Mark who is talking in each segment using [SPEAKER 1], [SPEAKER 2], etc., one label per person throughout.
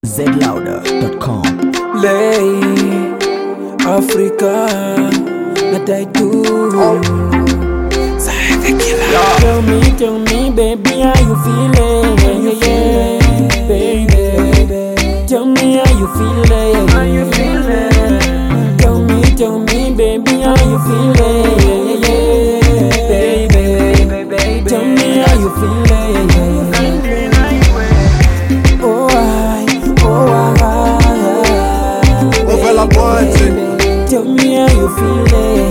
[SPEAKER 1] zlouder.com.
[SPEAKER 2] Lay Africa, that I do. Tell me, baby, how you feeling? Baby, tell me how you feeling? Tell me, baby, how you feeling? Baby, tell me how you feeling? Tell me how you feeling.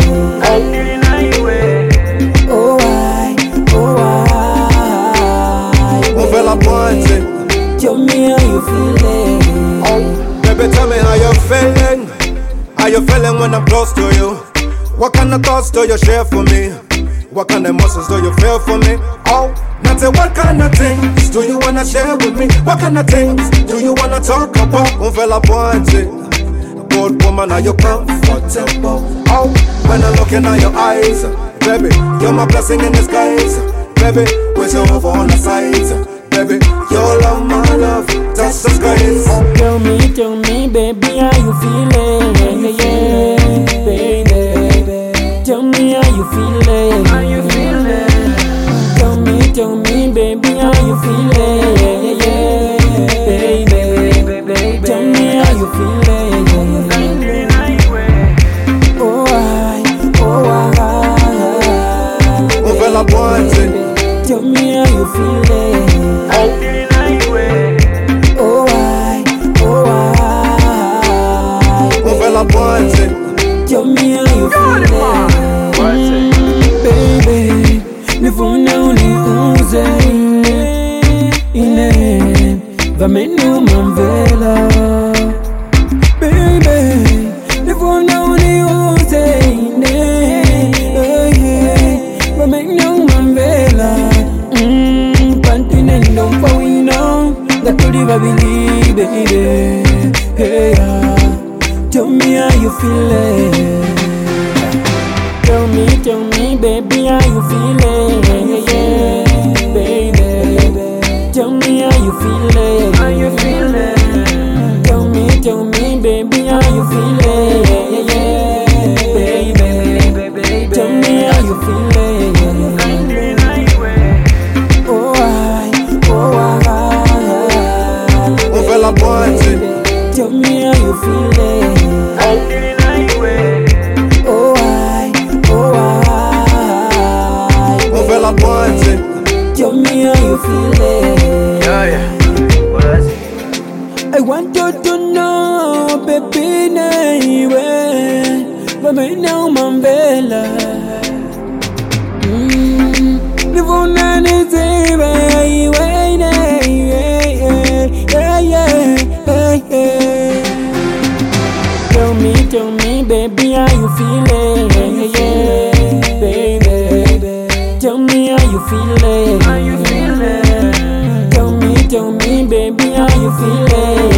[SPEAKER 2] Tell me how you feeling.
[SPEAKER 3] Baby, tell me how you feeling. How you feeling when I'm close to you? What kind of thoughts do you share for me? What kind of emotions do you feel for me? Oh, now say what kind of things do you wanna share with me? What kind of things do you wanna talk about? Good woman, are you comfortable? Oh, when I'm looking at your eyes, baby, you're my blessing in disguise. Baby, with you over on the sides, baby, your love, my love, touch the skies.
[SPEAKER 2] Tell me, baby, how you feeling? Baby, tell me how you feeling? Tell me, baby, how you feeling? Baby, tell me how you feeling? Tell me how you feeling. Tell me how you feeling. Baby, nifuna uniuze ine vamenu mamvela. Baby, nifuna uniuze ine vamenu mamvela. Pantine ndompa wino gatuli babili, baby. Hey, tell me how you feeling. Tell me, baby, how you feeling? Baby, tell me how you feeling? Tell me, baby, how you feeling? Baby, tell me how you feeling? Tell me how you feeling. Tell me how you feeling. I want you to know, baby, but me now Mambela. Livuna niziba Tell me, baby, how you feeling? Baby, tell me how you feeling? Tell me, baby, how you feeling?